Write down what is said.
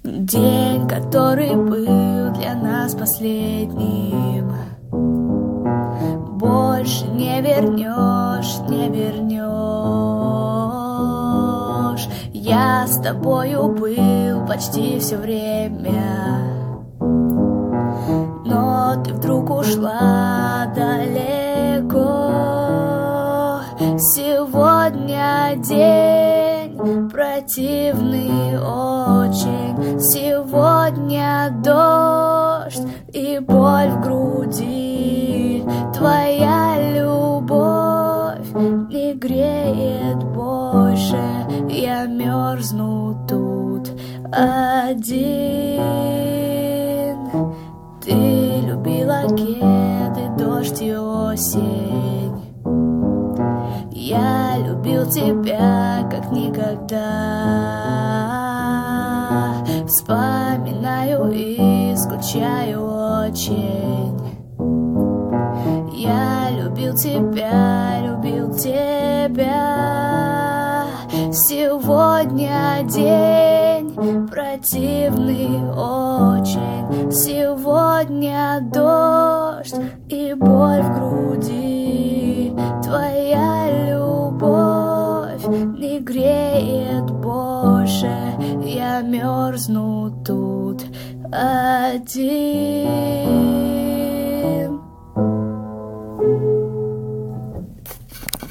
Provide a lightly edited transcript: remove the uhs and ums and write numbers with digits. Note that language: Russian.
День, который был для нас последним, больше не вернешь, не вернешь. Я с тобою был почти все время, но ты вдруг ушла далеко. Сегодня день противный очень, сегодня дождь и боль в груди. Твоя любовь не греет больше, я мерзну тут один. Ты любила кеды, дождь и осень. Я любил тебя как никогда. Вспоминаю и скучаю очень. Я любил тебя, любил тебя. Сегодня день противный очень, сегодня дождь и боль в груди. Твоя любовь не греет больше, я мерзну тут один.